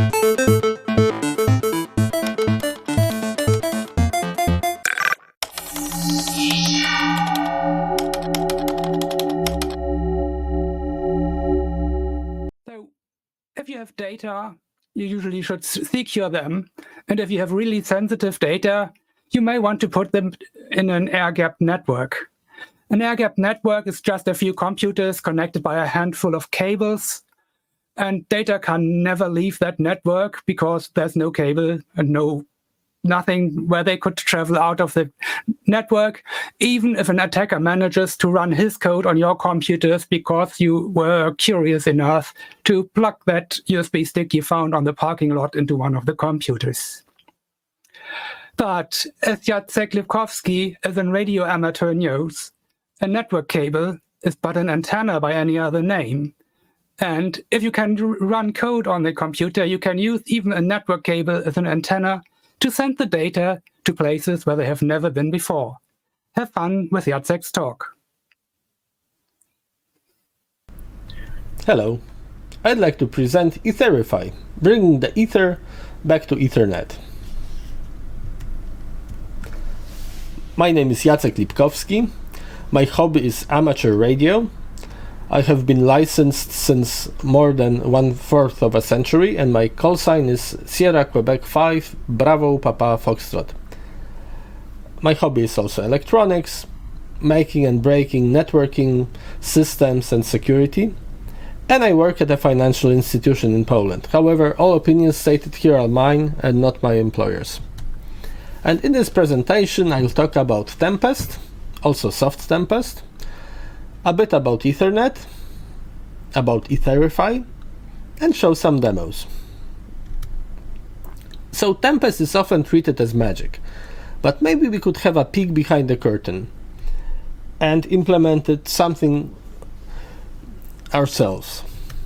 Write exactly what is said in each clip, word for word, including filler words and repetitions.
So if you have data, you usually should secure them. And if you have really sensitive data, you may want to put them in an air-gapped network. An air-gapped network is just a few computers connected by a handful of cables, and data can never leave that network because there's no cable and no nothing where they could travel out of the network, even if an attacker manages to run his code on your computers because you were curious enough to plug that U S B stick you found on the parking lot into one of the computers. But as Jacek Lipkowski, as a radio amateur, knows, a network cable is but an antenna by any other name. And if you can run code on the computer, you can use even a network cable as an antenna to send the data to places where they have never been before. Have fun with Jacek's talk. Hello. I'd like to present Etherify, bringing the Ether back to Ethernet. My name is Jacek Lipkowski. My hobby is amateur radio. I have been licensed since more than one-fourth of a century, and my call sign is Sierra Quebec five, Bravo Papa Foxtrot. My hobby is also electronics, making and breaking networking systems and security, and I work at a financial institution in Poland. However, all opinions stated here are mine and not my employer's. And in this presentation, I'll talk about Tempest, also Soft Tempest, a bit about Ethernet, about Etherify, and show some demos. So Tempest is often treated as magic, but maybe we could have a peek behind the curtain and implemented something ourselves.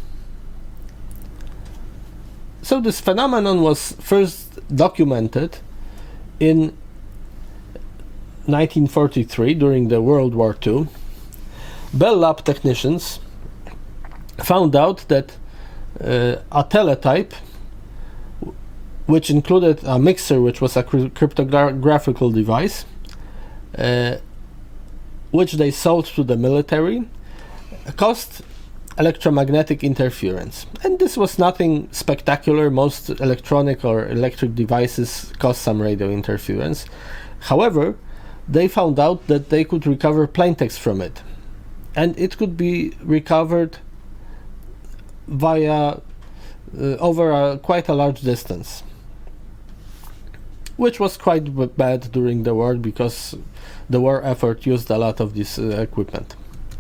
So this phenomenon was first documented in nineteen forty-three during the World War Two. Bell Lab technicians found out that uh, a teletype, which included a mixer, which was a cryptographical device, uh, which they sold to the military, caused electromagnetic interference. And this was nothing spectacular. Most electronic or electric devices cause some radio interference. However, they found out that they could recover plaintext from it. And it could be recovered via uh, over a, quite a large distance, which was quite b bad during the war because the war effort used a lot of this uh, equipment.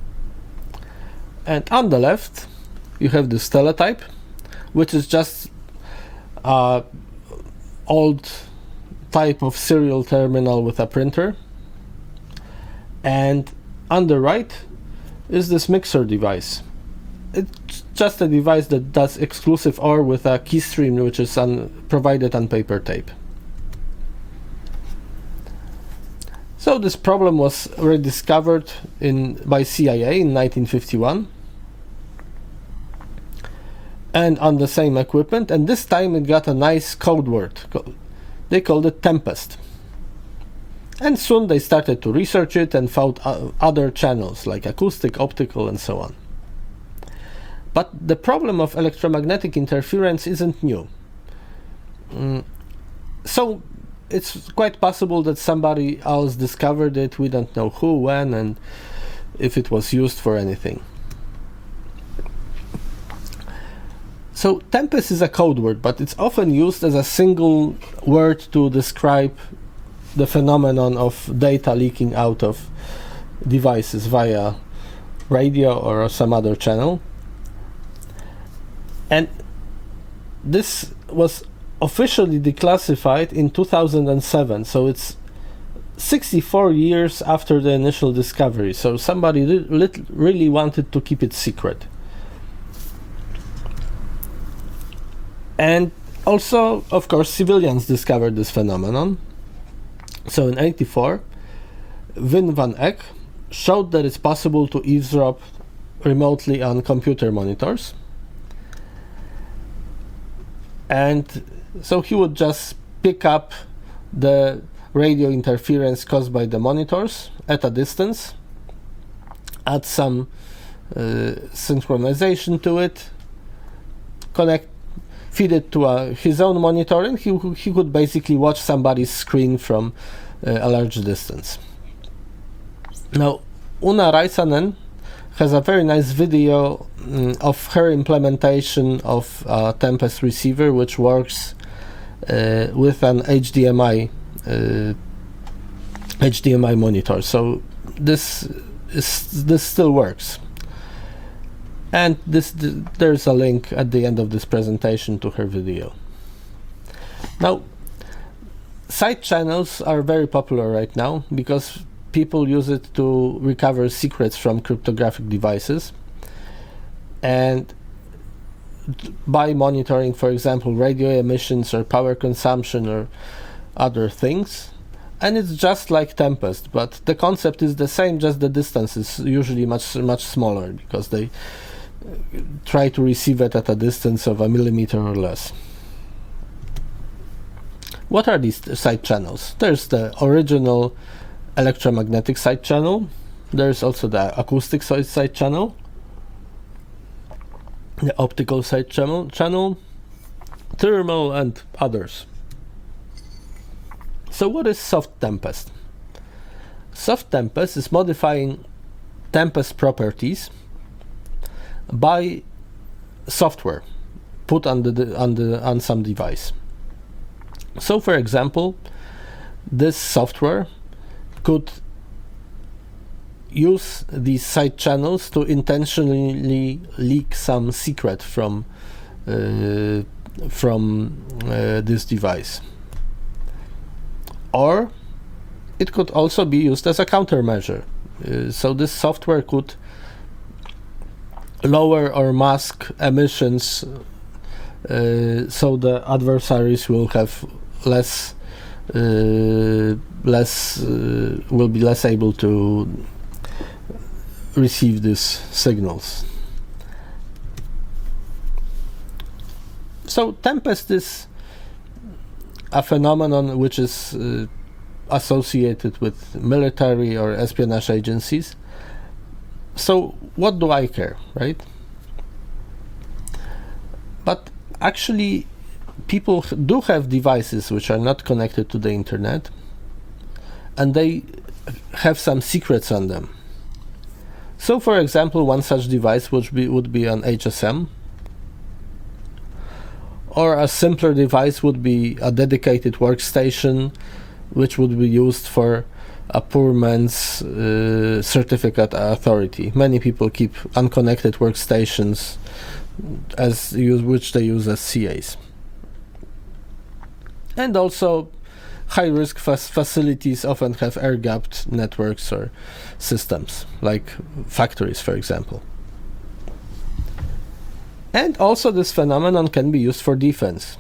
And on the left, you have this teletype, which is just an old type of serial terminal with a printer. And on the right is this mixer device. It's just a device that does exclusive O R with a keystream, which is un provided on paper tape. So this problem was rediscovered in by C I A in nineteen fifty-one, and on the same equipment, and this time it got a nice code word. They called it Tempest. And soon they started to research it and found uh, other channels like acoustic, optical, and so on. But the problem of electromagnetic interference isn't new. Mm. So it's quite possible that somebody else discovered it. We don't know who, when, and if it was used for anything. So Tempest is a code word, but it's often used as a single word to describe the phenomenon of data leaking out of devices via radio or some other channel. And this was officially declassified in two thousand seven, so it's sixty-four years after the initial discovery, so somebody li really wanted to keep it secret. And also, of course, civilians discovered this phenomenon. So in eighty-four, Wim van Eck showed that it's possible to eavesdrop remotely on computer monitors. And so he would just pick up the radio interference caused by the monitors at a distance, add some uh, synchronization to it, connect, feed it to a, his own monitor, and he, he could basically watch somebody's screen from uh, a large distance. Now, Una Raisanen has a very nice video um, of her implementation of a Tempest receiver, which works uh, with an H D M I uh, H D M I monitor. So this is, this still works. And this th there's a link at the end of this presentation to her video. Now, side channels are very popular right now because people use it to recover secrets from cryptographic devices. And by monitoring, for example, radio emissions or power consumption or other things. And it's just like Tempest, but the concept is the same, just the distance is usually much, much smaller because they try to receive it at a distance of a millimeter or less. What are these side channels? There's the original electromagnetic side channel. There's also the acoustic side channel, the optical side channel, channel, thermal, and others. So what is Soft Tempest? Soft Tempest is modifying Tempest properties by software put on the on the on some device. So, for example, this software could use these side channels to intentionally leak some secret from uh, from uh, this device, or it could also be used as a countermeasure. Uh, so this software could lower or mask emissions, uh, so the adversaries will have less, uh, less, uh, will be less able to receive these signals. So Tempest is a phenomenon which is uh, associated with military or espionage agencies. So what do I care, right? But actually, people do have devices which are not connected to the internet, and they have some secrets on them. So, for example, one such device would be would be an H S M, or a simpler device would be a dedicated workstation, which would be used for a poor man's uh, certificate authority. Many people keep unconnected workstations as use, which they use as C As. And also, high-risk facilities often have air-gapped networks or systems, like factories, for example. And also, this phenomenon can be used for defense.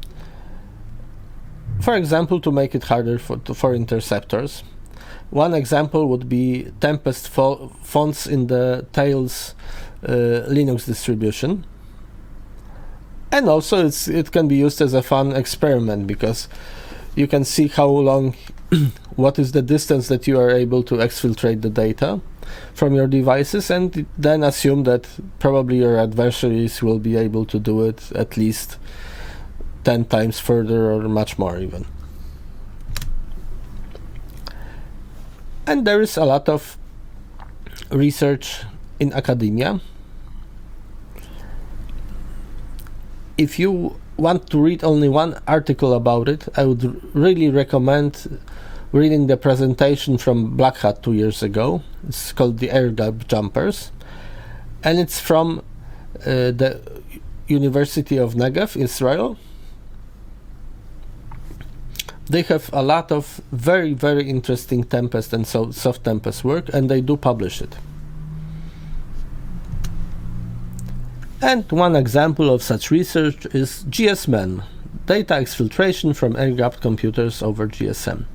For example, to make it harder for, to, for interceptors. One example would be Tempest fo fonts in the Tails uh, Linux distribution. And also it's, it can be used as a fun experiment, because you can see how long, what is the distance that you are able to exfiltrate the data from your devices, and then assume that probably your adversaries will be able to do it at least ten times further or much more even. And there is a lot of research in academia. If you want to read only one article about it, I would really recommend reading the presentation from Black Hat two years ago. It's called the Air Gap Jumpers, and it's from uh, the University of Negev, Israel. They have a lot of very, very interesting Tempest and so Soft Tempest work, and they do publish it. And one example of such research is G S M E N, data exfiltration from air-gapped computers over G S M.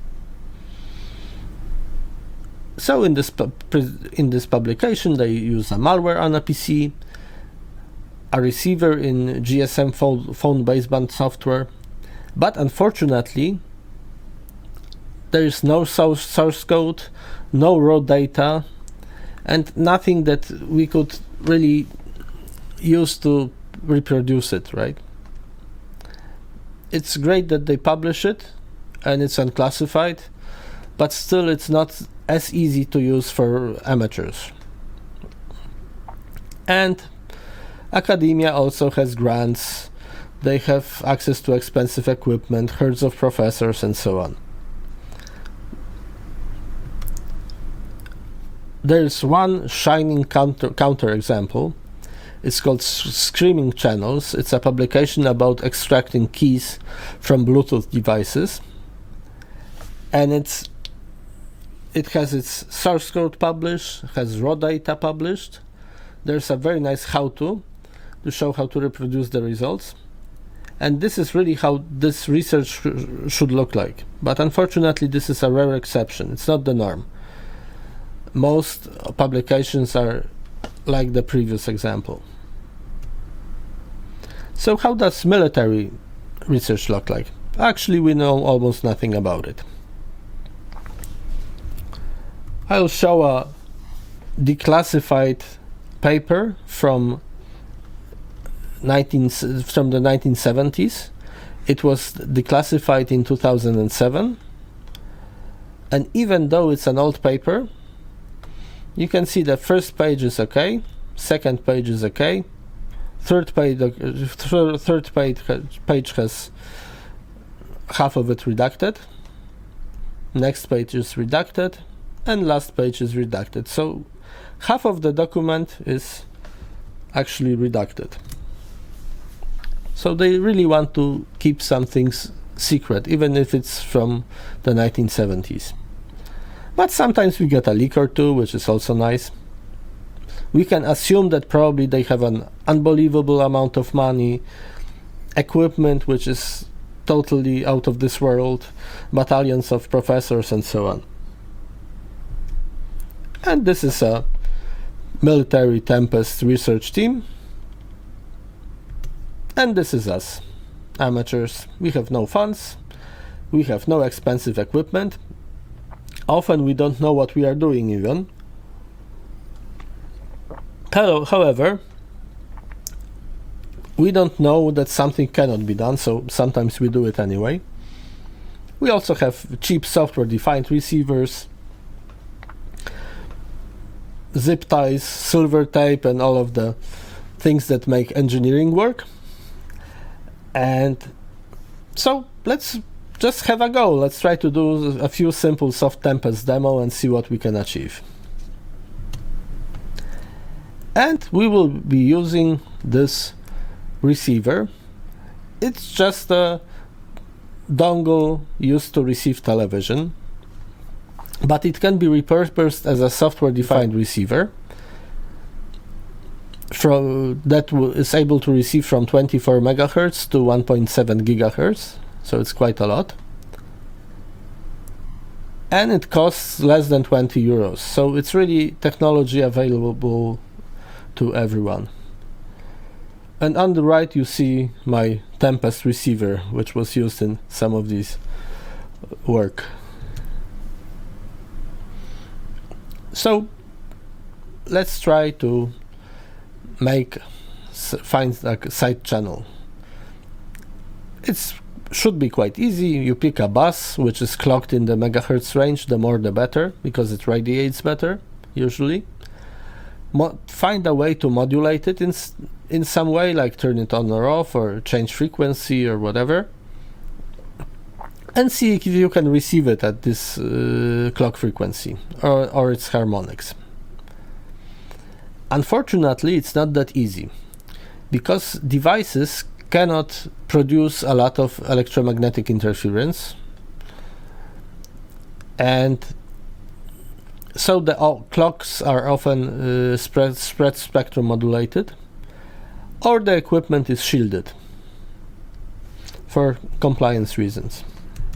So in this, in this publication, they use a malware on a P C, a receiver in G S M phone, phone baseband software, but unfortunately there is no source, source code, no raw data, and nothing that we could really use to reproduce it, right? It's great that they publish it and it's unclassified, but still it's not as easy to use for amateurs. And academia also has grants, they have access to expensive equipment, herds of professors, and so on. There's one shining counter, counter example. It's called Screaming Channels. It's a publication about extracting keys from Bluetooth devices. And it's it has its source code published, has raw data published. There's a very nice how-to to show how to reproduce the results. And this is really how this research sh should look like. But unfortunately, this is a rare exception. It's not the norm. Most publications are like the previous example. So how does military research look like? Actually, we know almost nothing about it. I'll show a declassified paper from nineteen from the nineteen seventies. It was declassified in two thousand seven, and even though it's an old paper, you can see the first page is okay, second page is okay, third page uh, th third page page has half of it redacted, next page is redacted, and last page is redacted. So half of the document is actually redacted. So they really want to keep some things secret, even if it's from the nineteen seventies. But sometimes we get a leak or two, which is also nice. We can assume that probably they have an unbelievable amount of money, equipment which is totally out of this world, battalions of professors, and so on. And this is a military Tempest research team. And this is us, amateurs. We have no funds, we have no expensive equipment. Often we don't know what we are doing even. However, we don't know that something cannot be done, so sometimes we do it anyway. We also have cheap software-defined receivers, zip ties, silver tape, and all of the things that make engineering work. And so let's just have a go. Let's try to do a few simple soft Tempest demo and see what we can achieve. And we will be using this receiver. It's just a dongle used to receive television, but it can be repurposed as a software-defined receiver from that is able to receive from twenty-four megahertz to one point seven gigahertz, so it's quite a lot. And it costs less than twenty euros, so it's really technology available to everyone. And on the right you see my Tempest receiver, which was used in some of these work. So let's try to make find a side channel. It should be quite easy. You pick a bus which is clocked in the megahertz range, the more the better, because it radiates better usually. Mo find a way to modulate it in in some way, like turn it on or off or change frequency or whatever, and see if you can receive it at this uh, clock frequency or, or its harmonics. Unfortunately, it's not that easy, because devices cannot produce a lot of electromagnetic interference, and so the uh, clocks are often uh, spread, spread spectrum modulated, or the equipment is shielded for compliance reasons.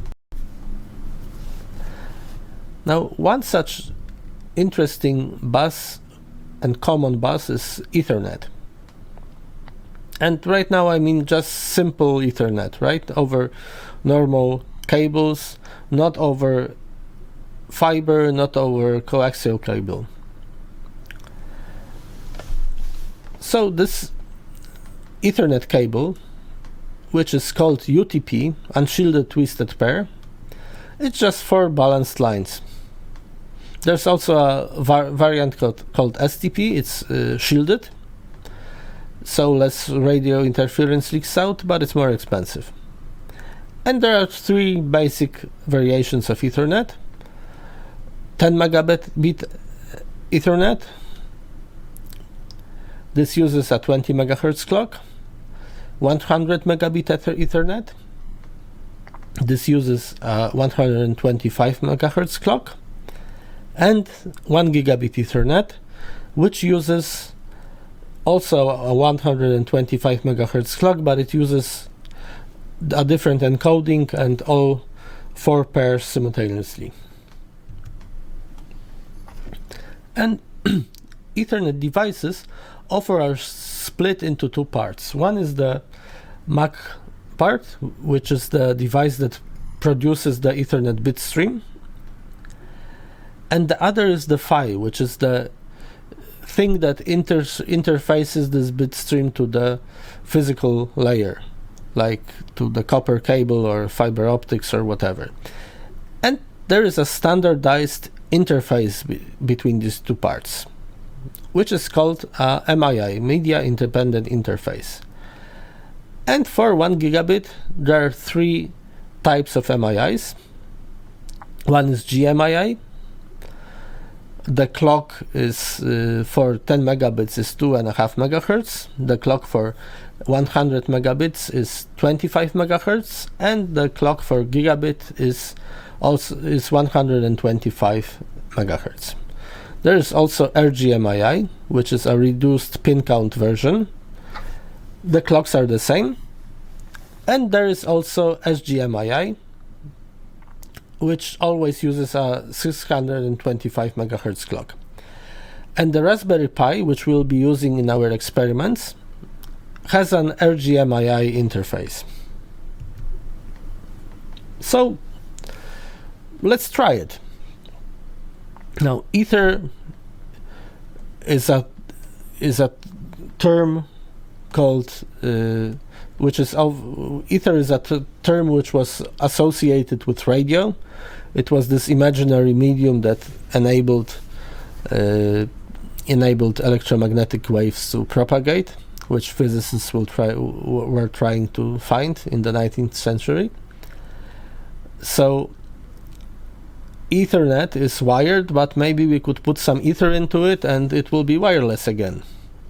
Now, one such interesting bus and common bus is Ethernet. And right now I mean just simple Ethernet, right? Over normal cables, not over fiber, not over coaxial cable. So this Ethernet cable, which is called U T P, unshielded twisted pair, it's just four balanced lines. There's also a var variant called, called S T P, it's uh, shielded, so less radio interference leaks out, but it's more expensive. And there are three basic variations of Ethernet. ten megabit bit Ethernet. This uses a twenty megahertz clock. one hundred megabit Ethernet. This uses a one hundred twenty-five megahertz clock. And one gigabit Ethernet, which uses also a one hundred twenty-five megahertz clock, but it uses a different encoding and all four pairs simultaneously. And Ethernet devices offer are split into two parts. One is the M A C part, which is the device that produces the Ethernet bit stream. And the other is the F I, which is the thing that inter interfaces this bit stream to the physical layer, like to the copper cable or fiber optics or whatever. And there is a standardized interface be between these two parts, which is called uh, M I I, Media Independent Interface. And for one gigabit, there are three types of M I Is. One is G M I I. The clock is uh, for ten megabits is two and a half megahertz. The clock for one hundred megabits is twenty-five megahertz, and the clock for gigabit is also is one hundred twenty-five megahertz. There is also R G M I I, which is a reduced pin count version. The clocks are the same. And there is also S G M I I, which always uses a six hundred twenty-five megahertz clock. And the Raspberry Pi, which we'll be using in our experiments, has an R G M I I interface. So let's try it. Now, Ether is a is a term called uh, which is of Ether is a t term which was associated with radio. It was this imaginary medium that enabled uh, enabled electromagnetic waves to propagate, which physicists will try were trying to find in the nineteenth century. So Ethernet is wired, but maybe we could put some ether into it and it will be wireless again.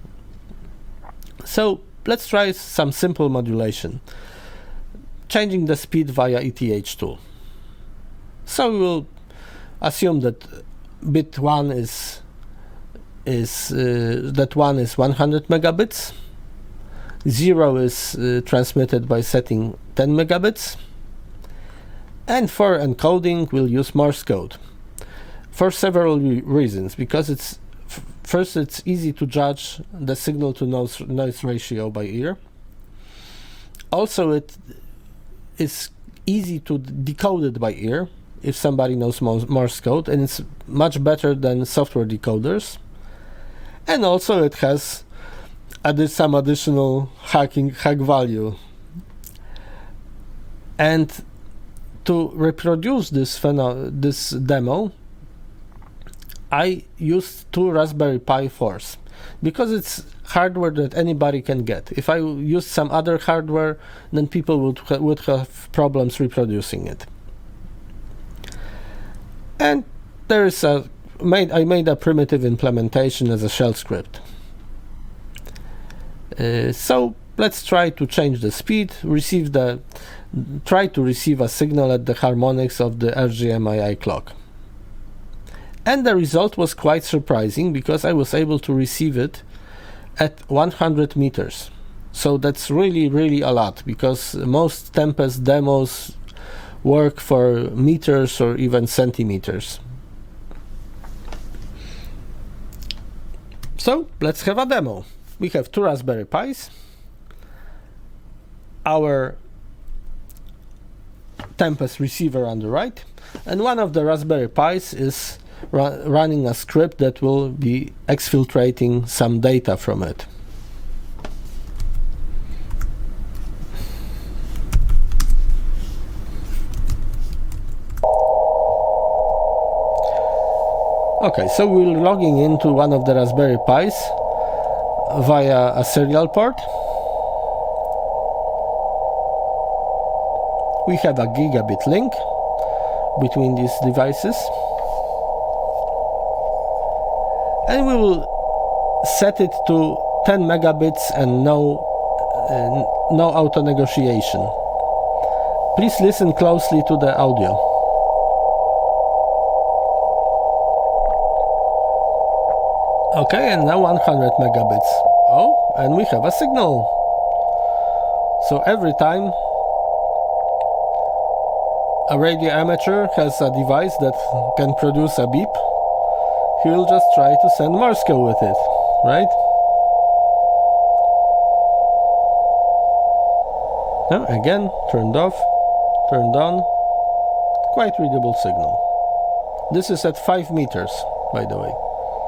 So let's try some simple modulation, changing the speed via E T H two. So we will assume that bit one is is uh, that one is one hundred megabits. Zero is uh, transmitted by setting ten megabits. And for encoding, we'll use Morse code for several re reasons. Because it's f first, it's easy to judge the signal to noise, noise ratio by ear. Also, it is easy to decode it by ear if somebody knows Morse code, and it's much better than software decoders. And also, it has added some additional hacking hack value. And to reproduce this this demo, I used two Raspberry Pi fours because it's hardware that anybody can get. If I used some other hardware, then people would ha would have problems reproducing it. And there is a made I made a primitive implementation as a shell script. Uh, so let's try to change the speed, receive the try to receive a signal at the harmonics of the R G M I I clock. And the result was quite surprising because I was able to receive it at one hundred meters. So that's really, really a lot, because most Tempest demos work for meters or even centimeters. So let's have a demo. We have two Raspberry Pis. our Tempest receiver on the right, and one of the Raspberry Pis is ru- running a script that will be exfiltrating some data from it. Okay, so we're logging into one of the Raspberry Pis via a serial port. We have a gigabit link between these devices, and we will set it to ten megabits and no uh, no auto negotiation. Please listen closely to the audio. Okay, and now one hundred megabits. Oh, and we have a signal. So every time a radio amateur has a device that can produce a beep, he will just try to send Morse code with it, right? Now, again, turned off, turned on. Quite readable signal. This is at five meters, by the way.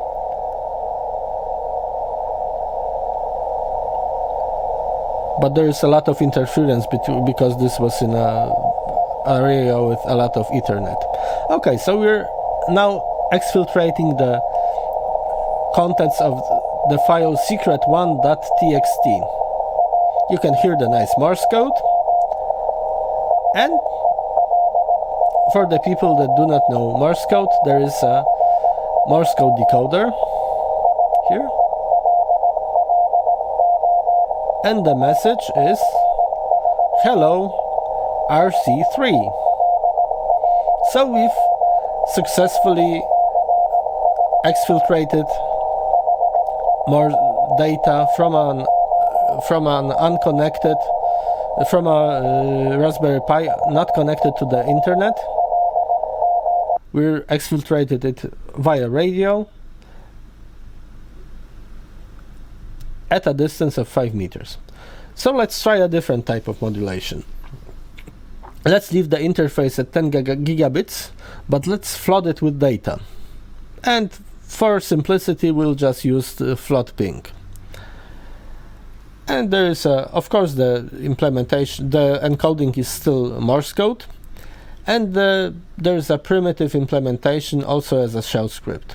But there is a lot of interference between, because this was in a area with a lot of Ethernet. Okay, so we're now exfiltrating the contents of the file secret one dot t x t. You can hear the nice Morse code. And for the people that do not know Morse code, there is a Morse code decoder here. And the message is, hello, R C three. So we've successfully exfiltrated more data from an from an unconnected, from a uh, Raspberry Pi not connected to the internet. We exfiltrated it via radio at a distance of five meters. So let's try a different type of modulation. Let's leave the interface at ten gigabits, but let's flood it with data. And for simplicity, we'll just use the float ping. And there is, a, of course, the implementation, the encoding is still Morse code, and the, there is a primitive implementation also as a shell script.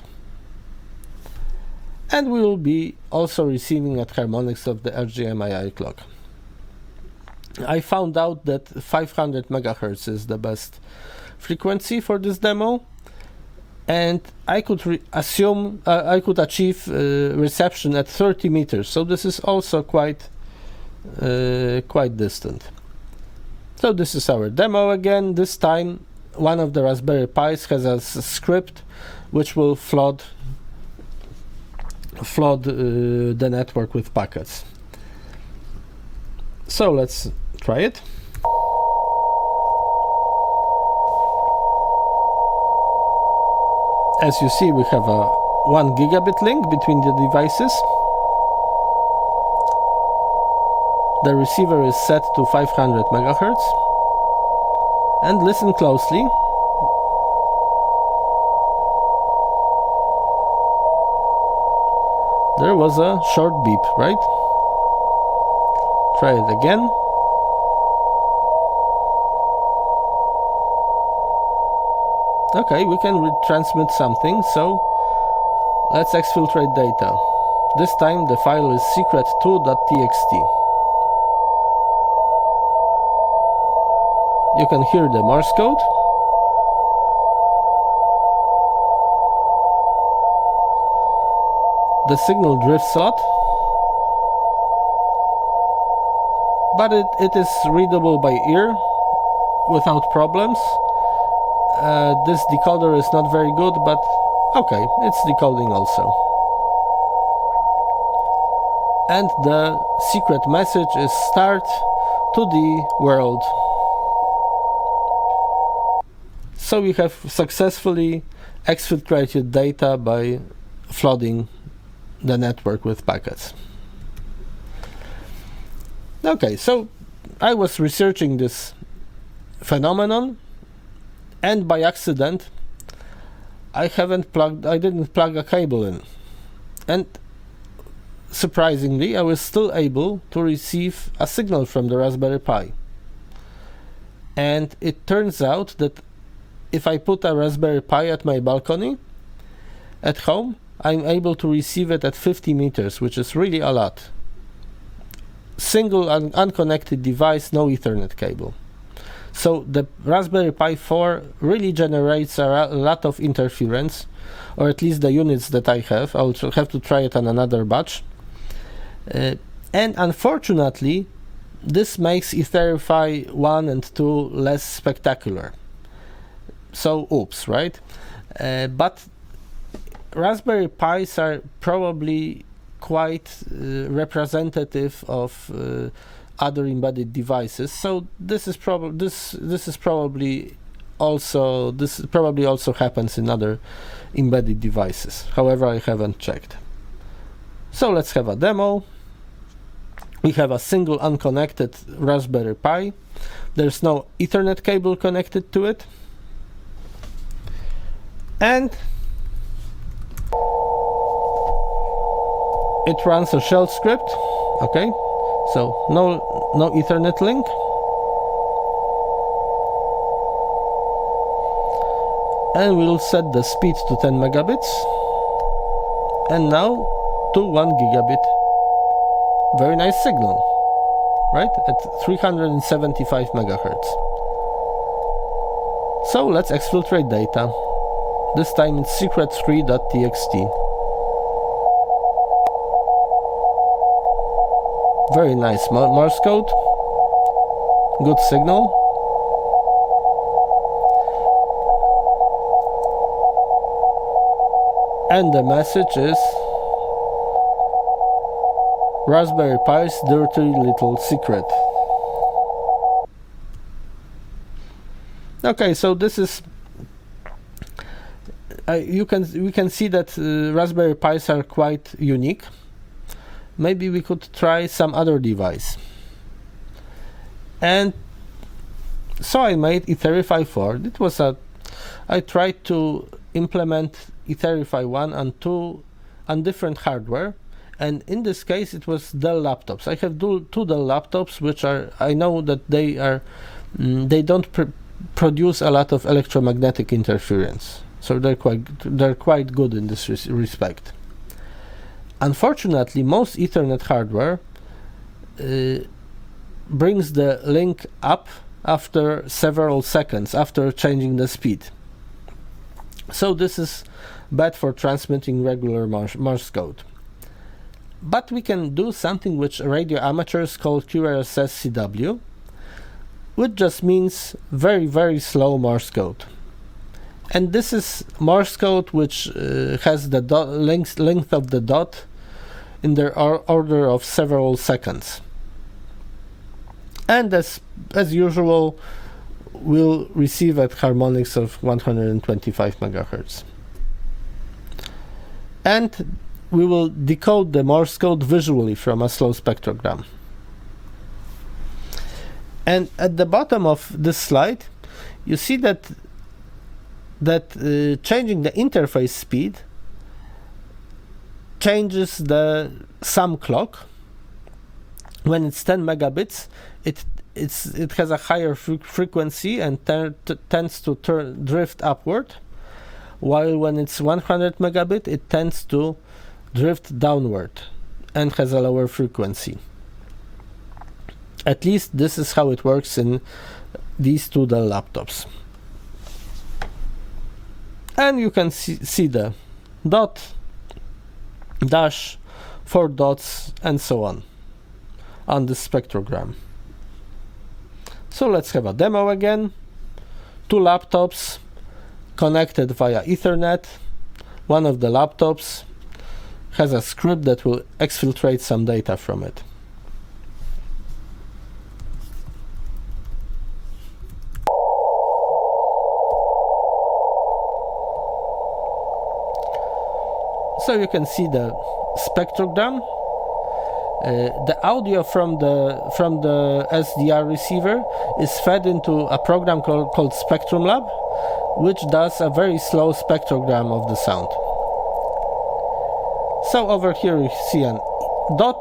And we will be also receiving at harmonics of the R G M I I clock. I found out that five hundred megahertz is the best frequency for this demo, and I could re assume uh, I could achieve uh, reception at thirty meters. So this is also quite uh, quite distant. So this is our demo again. This time, one of the Raspberry Pis has a s script which will flood flood uh, the network with packets. So let's try it. As you see, we have a one gigabit link between the devices. The receiver is set to five hundred megahertz. And listen closely. There was a short beep, right? Try it again. Okay, we can retransmit something, so let's exfiltrate data. This time the file is secret two dot t x t. You can hear the Morse code. The signal drifts a lot, but it, it is readable by ear without problems. Uh, this decoder is not very good, but okay, it's decoding also. And the secret message is start to the world. So we have successfully exfiltrated data by flooding the network with packets. Okay, so I was researching this phenomenon, and by accident I haven't plugged I didn't plug a cable in, and surprisingly I was still able to receive a signal from the Raspberry Pi. And it turns out that if I put a Raspberry Pi at my balcony at home, I'm able to receive it at fifty meters, which is really a lot. Single un unconnected device, no Ethernet cable. So the Raspberry Pi four really generates a, a lot of interference, or at least the units that I have. I'll have to try it on another batch. Uh, and unfortunately, this makes Etherify one and two less spectacular. So, oops, right? Uh, but Raspberry Pis are probably quite uh, representative of uh, other embedded devices. So this is probably this this is probably also this probably also happens in other embedded devices. However, I haven't checked. So let's have a demo. We have a single unconnected Raspberry Pi. There's no Ethernet cable connected to it. And it runs a shell script. Okay, so no no Ethernet link. And we'll set the speed to ten megabits. And now to one gigabit. Very nice signal, right? At three hundred seventy-five megahertz. So let's exfiltrate data. This time it's secret three dot t x t. Very nice Morse code. Good signal. And the message is Raspberry Pi's dirty little secret. Okay, so this is uh, you can we can see that uh, Raspberry Pis are quite unique. Maybe we could try some other device. And so I made Etherify four. It was a I tried to implement Etherify one and two on different hardware. And in this case, it was Dell laptops. I have two, two Dell laptops, which are I know that they are mm, they don't pr produce a lot of electromagnetic interference, so they're quite they're quite good in this res respect. Unfortunately, most Ethernet hardware uh, brings the link up after several seconds after changing the speed. So this is bad for transmitting regular Morse, Morse code. But we can do something which radio amateurs call Q R S S C W, which just means very, very slow Morse code. And this is Morse code which uh, has the dot length, length of the dot in the or order of several seconds. And as, as usual, we'll receive at harmonics of one hundred twenty-five megahertz. And we will decode the Morse code visually from a slow spectrogram. And at the bottom of this slide, you see that that uh, changing the interface speed changes the sum clock. When it's ten megabits, it it's it has a higher fre frequency and tends to turn drift upward, while when it's one hundred megabit, it tends to drift downward and has a lower frequency. At least this is how it works in these two Dell laptops. And you can see, see the dot, dash, four dots, and so on on the spectrogram. So let's have a demo again. Two laptops connected via Ethernet. One of the laptops has a script that will exfiltrate some data from it. So you can see the spectrogram, Uh, the audio from the from the S D R receiver is fed into a program called, called Spectrum Lab, which does a very slow spectrogram of the sound. So over here you see an dot,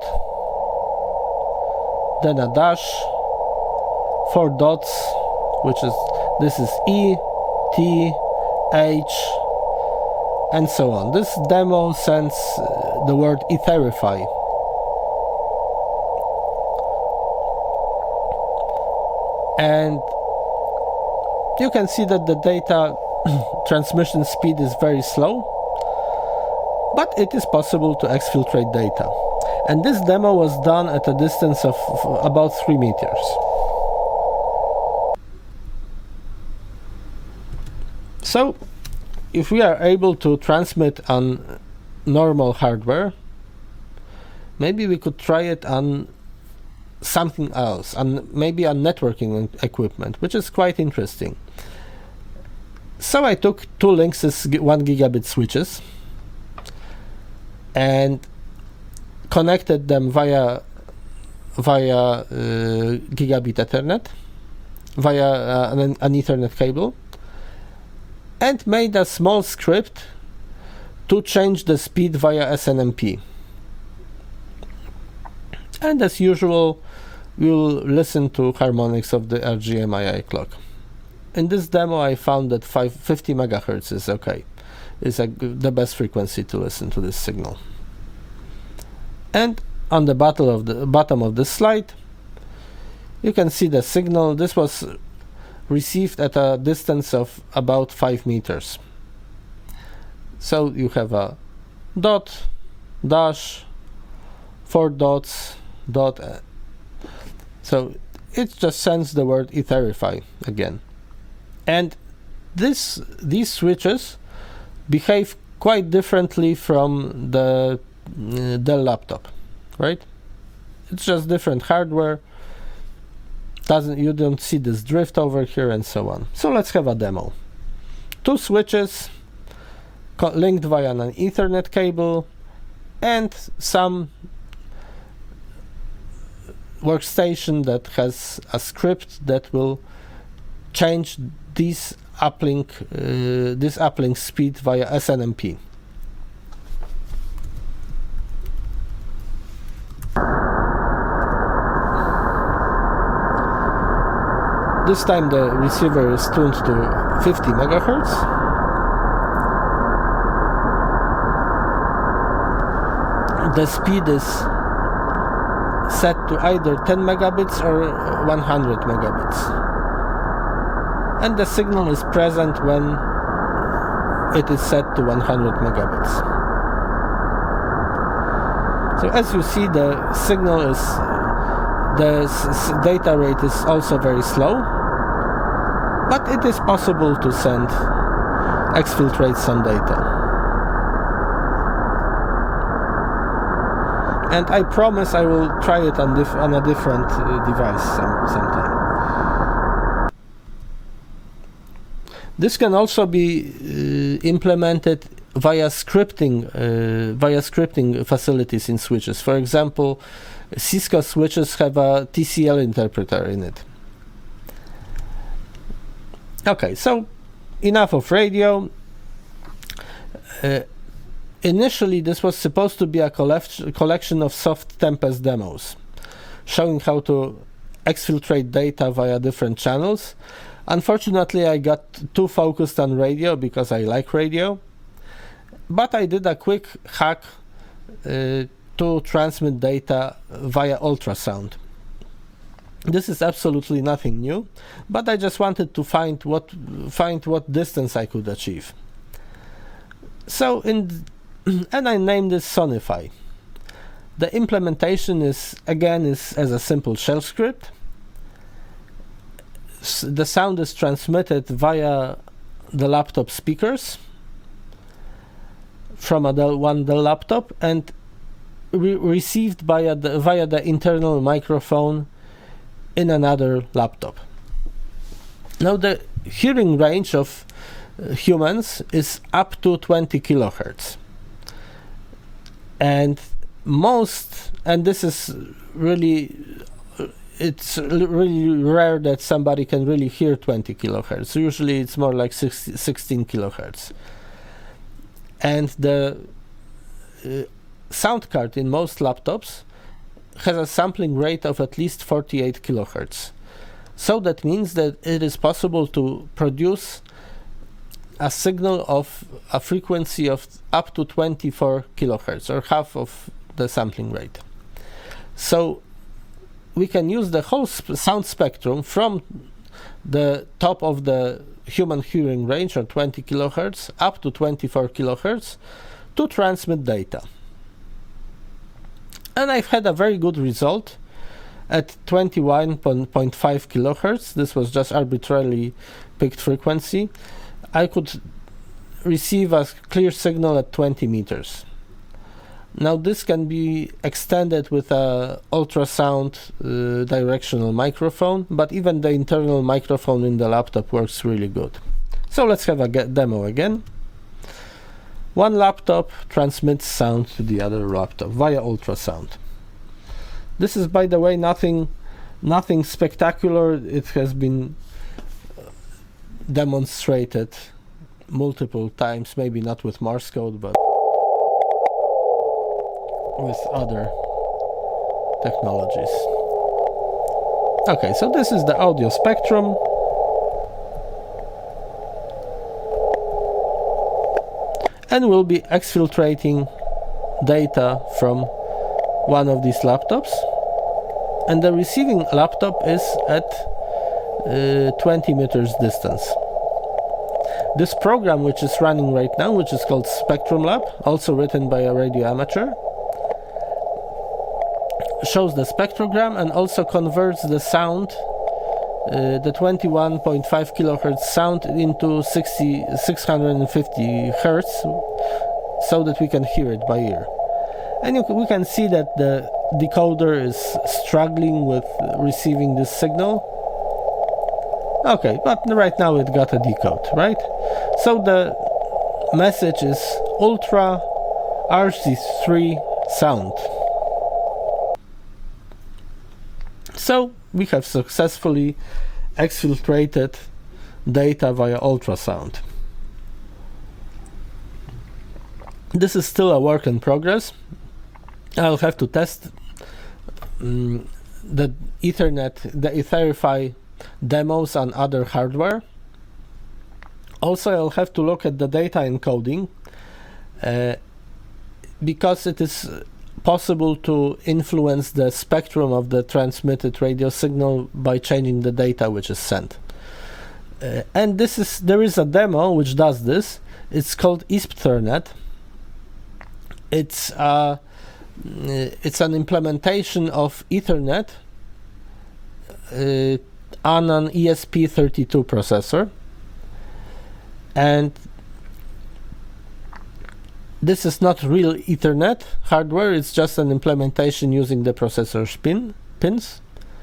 then a dash, four dots, which is this is E, T, H, and so on. This demo sends uh, the word Etherify. And you can see that the data transmission speed is very slow, but it is possible to exfiltrate data. And this demo was done at a distance of about three meters. So, if we are able to transmit on normal hardware, maybe we could try it on something else, and maybe on networking equipment, which is quite interesting. So I took two Linksys one gigabit switches and connected them via via uh, gigabit Ethernet, via uh, an, an Ethernet cable, and made a small script to change the speed via S N M P. And as usual, we'll listen to harmonics of the R G M I I clock. In this demo, I found that five, fifty megahertz is okay. Is a, the best frequency to listen to this signal. And on the bottom of the bottom of the slide, you can see the signal. This was received at a distance of about five meters. So you have a dot, dash, four dots, dot. Uh, so it just sends the word Etherify again. And this these switches behave quite differently from the uh, Dell laptop, right? It's just different hardware. Doesn't you don't see this drift over here and so on. So let's have a demo. Two switches co- linked via an Ethernet cable and some workstation that has a script that will change this uplink uh, this uplink speed via S N M P. This time the receiver is tuned to fifty megahertz. The speed is set to either ten megabits or one hundred megabits. And the signal is present when it is set to one hundred megabits. So as you see, the signal is, the s- data rate is also very slow, but it is possible to send, exfiltrate some data. And I promise I will try it on, dif- on a different uh, device some, sometime. This can also be uh, implemented via scripting, uh, via scripting facilities in switches. For example, Cisco switches have a T C L interpreter in it. Okay, so enough of radio. Uh, initially, this was supposed to be a collect- collection of soft Tempest demos, showing how to exfiltrate data via different channels. Unfortunately, I got too focused on radio because I like radio, but I did a quick hack uh, to transmit data via ultrasound. This is absolutely nothing new, but I just wanted to find what find what distance I could achieve. So in and I named this Sonify. The implementation is again is as a simple shell script. The sound is transmitted via the laptop speakers from a Dell, one Dell laptop and re- received via the, via the internal microphone in another laptop. Now the hearing range of uh, humans is up to twenty kilohertz, and most, and this is really, it's really rare that somebody can really hear twenty kilohertz. Usually it's more like sixteen kilohertz. And the uh, sound card in most laptops has a sampling rate of at least forty-eight kilohertz. So that means that it is possible to produce a signal of a frequency of up to twenty-four kilohertz, or half of the sampling rate. So we can use the whole sp sound spectrum from the top of the human hearing range, or twenty kilohertz, up to twenty-four kilohertz, to transmit data. And I've had a very good result at twenty-one point five kilohertz. This was just arbitrarily picked frequency. I could receive a clear signal at twenty meters. Now this can be extended with a ultrasound uh, directional microphone, but even the internal microphone in the laptop works really good. So let's have a demo again. One laptop transmits sound to the other laptop via ultrasound. This is, by the way, nothing, nothing spectacular. It has been demonstrated multiple times, maybe not with Morse code, but with other technologies. Okay, so this is the audio spectrum. And we'll be exfiltrating data from one of these laptops. And the receiving laptop is at uh, twenty meters distance. This program, which is running right now, which is called Spectrum Lab, also written by a radio amateur, shows the spectrogram and also converts the sound, uh, the twenty-one point five kilohertz sound, into sixty, six hundred fifty hertz, so that we can hear it by ear. And you, we can see that the decoder is struggling with receiving this signal. Okay, but right now it got a decode, right? So the message is Ultra R C three sound. So we have successfully exfiltrated data via ultrasound. This is still a work in progress. I'll have to test um, the Ethernet, the Etherify demos on other hardware. Also, I'll have to look at the data encoding, uh, because it is possible to influence the spectrum of the transmitted radio signal by changing the data which is sent. Uh, and this is there is a demo which does this. It's called ESPThernet. It's uh, it's an implementation of Ethernet uh, on an E S P thirty-two processor, and this is not real Ethernet hardware. It's just an implementation using the processor's pin pins.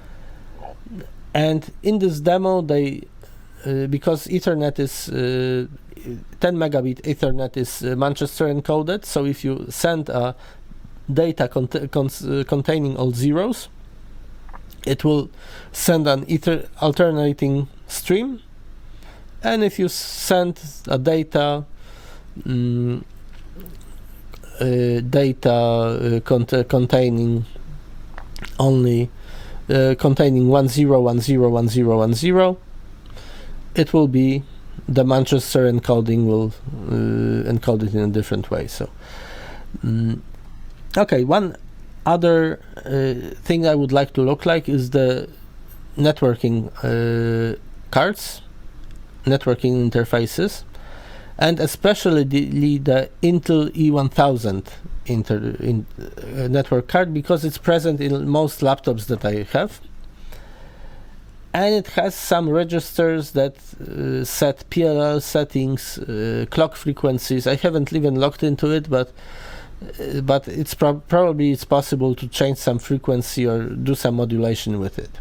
And in this demo, they uh, because Ethernet is uh, ten megabit Ethernet is uh, Manchester encoded. So if you send a data cont cons uh, containing all zeros, it will send an ether alternating stream. And if you send a data um, uh, data uh, cont containing only uh, containing one zero one zero one zero one zero, it will be the Manchester encoding will uh, encode it in a different way. So. Um, Okay, one other uh, thing I would like to look like is the networking uh, cards, networking interfaces, and especially the, the Intel E one thousand inter, in, uh, network card, because it's present in most laptops that I have. And it has some registers that uh, set P L L settings, uh, clock frequencies. I haven't even looked into it, but Uh, but it's pro probably it's possible to change some frequency or do some modulation with it.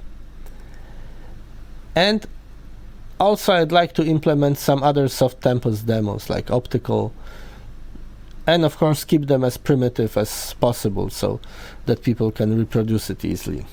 And also I'd like to implement some other soft tempos demos, like optical and of course keep them as primitive as possible so that people can reproduce it easily.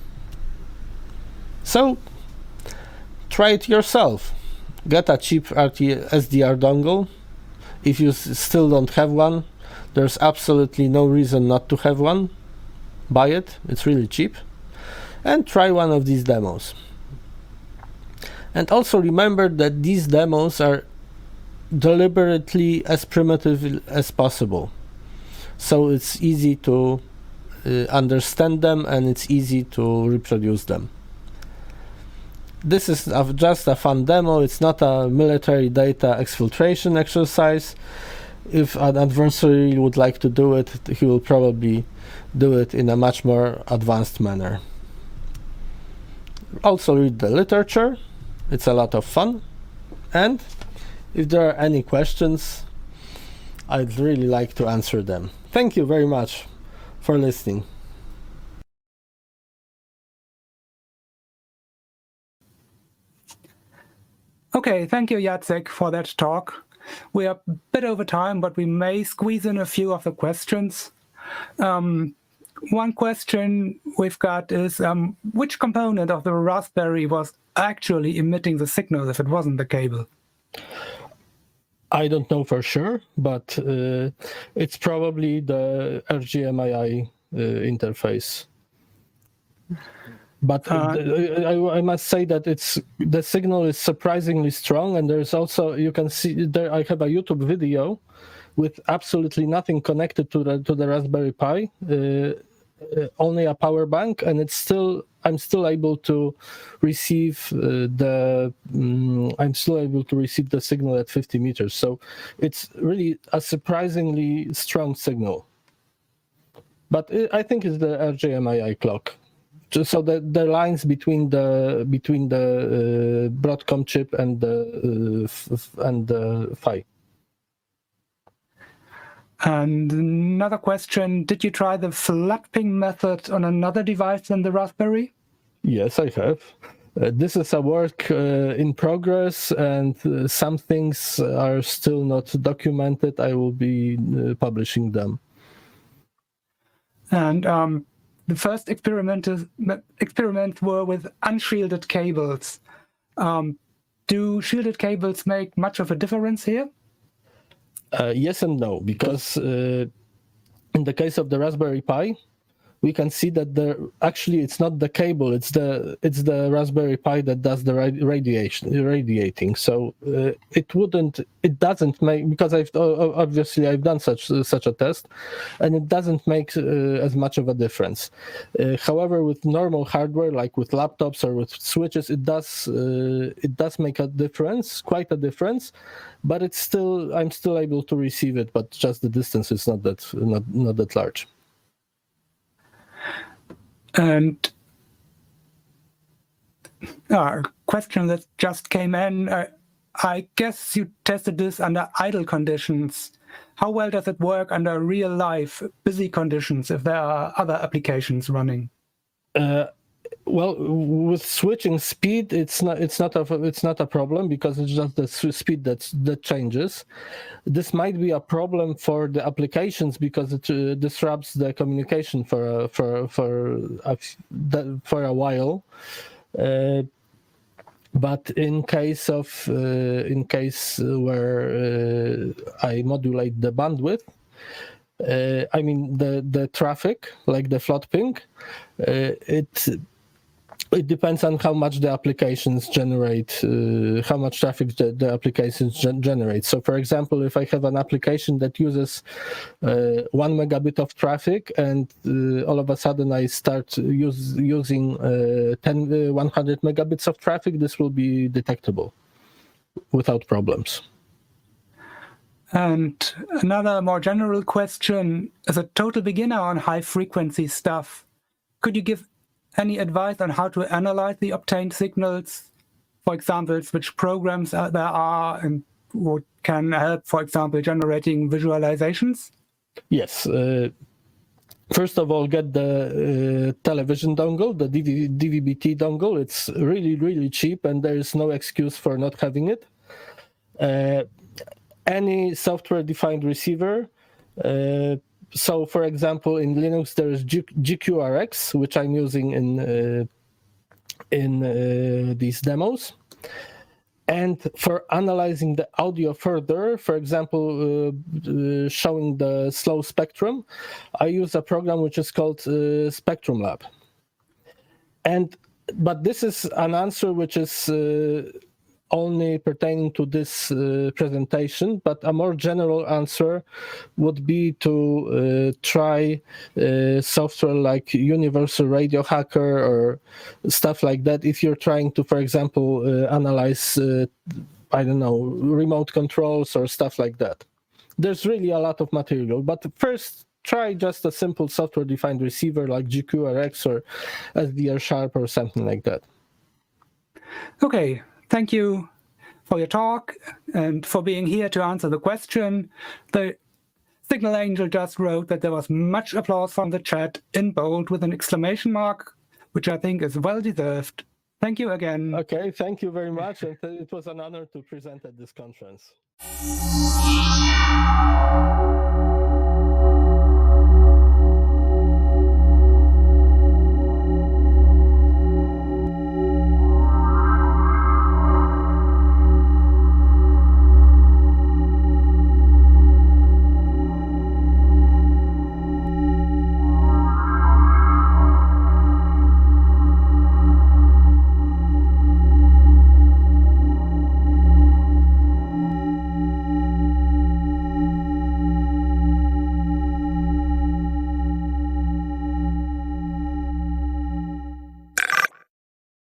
So try it yourself. Get a cheap R T S D R dongle. If you s- still don't have one, there's absolutely no reason not to have one. Buy it, it's really cheap. And try one of these demos. And also remember that these demos are deliberately as primitive as possible. So it's easy to uh, understand them and it's easy to reproduce them. This is a, just a fun demo. It's not a military data exfiltration exercise. If an adversary would like to do it, he will probably do it in a much more advanced manner. Also read the literature. It's a lot of fun. And if there are any questions, I'd really like to answer them. Thank you very much for listening. Okay, thank you, Jacek, for that talk. We are a bit over time, but we may squeeze in a few of the questions. Um, one question we've got is, um, which component of the Raspberry was actually emitting the signal if it wasn't the cable? I don't know for sure, but uh, it's probably the R G M I I uh, interface. But uh, I, I must say that it's the signal is surprisingly strong, and there's also, you can see there, I have a YouTube video with absolutely nothing connected to the to the Raspberry Pi, uh, uh, only a power bank, and it's still I'm still able to receive uh, the um, I'm still able to receive the signal at fifty meters. So it's really a surprisingly strong signal. But it, I think it's the R J M I I clock. Just so the, the lines between the between the uh, Broadcom chip and the uh, f- f- and the Phi. And another question, did you try the flapping method on another device than the Raspberry? Yes, I have. Uh, this is a work uh, in progress, and uh, some things are still not documented. I will be uh, publishing them. And um, the first experiment is, experiments were with unshielded cables. Um, do shielded cables make much of a difference here? Uh, yes and no, because uh, in the case of the Raspberry Pi, we can see that there actually it's not the cable, it's the it's the Raspberry Pi that does the radiation radiating. So uh, it wouldn't, it doesn't make, because I've obviously I've done such such a test, and it doesn't make uh, as much of a difference. Uh, however, with normal hardware like with laptops or with switches, it does uh, it does make a difference, quite a difference. But it's still I'm still able to receive it, but just the distance is not that not not that large. And a uh, question that just came in, uh, I guess you tested this under idle conditions. How well does it work under real life busy conditions if there are other applications running? Uh, well, with switching speed, it's not it's not a it's not a problem, because it's just the speed that that changes. This might be a problem for the applications because it uh, disrupts the communication for uh, for for a, for a while. Uh, but in case of uh, in case where uh, I modulate the bandwidth, uh, I mean the the traffic, like the float ping, uh, it. It depends on how much the applications generate, uh, how much traffic the, the applications gen- generate. So, for example, if I have an application that uses uh, one megabit of traffic, and uh, all of a sudden I start use, using uh, ten, uh, one hundred megabits of traffic, this will be detectable without problems. And another more general question, as a total beginner on high frequency stuff, could you give any advice on how to analyze the obtained signals? For example, which programs there are and what can help, for example, generating visualizations? Yes. Uh, first of all, get the uh, television dongle, the D V B T dongle. It's really, really cheap, and there is no excuse for not having it. Uh, any software-defined receiver Uh, so, for example, in Linux there is G- GQRX, which I'm using in uh, in uh, these demos. And for analyzing the audio further, for example, uh, uh, showing the slow spectrum, I use a program which is called uh, Spectrum Lab. And but this is an answer which is uh, only pertaining to this uh, presentation, but a more general answer would be to uh, try uh, software like Universal Radio Hacker or stuff like that if you're trying to, for example, uh, analyze, uh, I don't know, remote controls or stuff like that. There's really a lot of material, but first try just a simple software-defined receiver like G Q R X or S D R Sharp or something like that. Okay, thank you for your talk and for being here to answer the question. The Signal Angel just wrote that there was much applause from the chat in bold with an exclamation mark, which I think is well deserved. Thank you again. Okay, thank you very much. And it was an honor to present at this conference.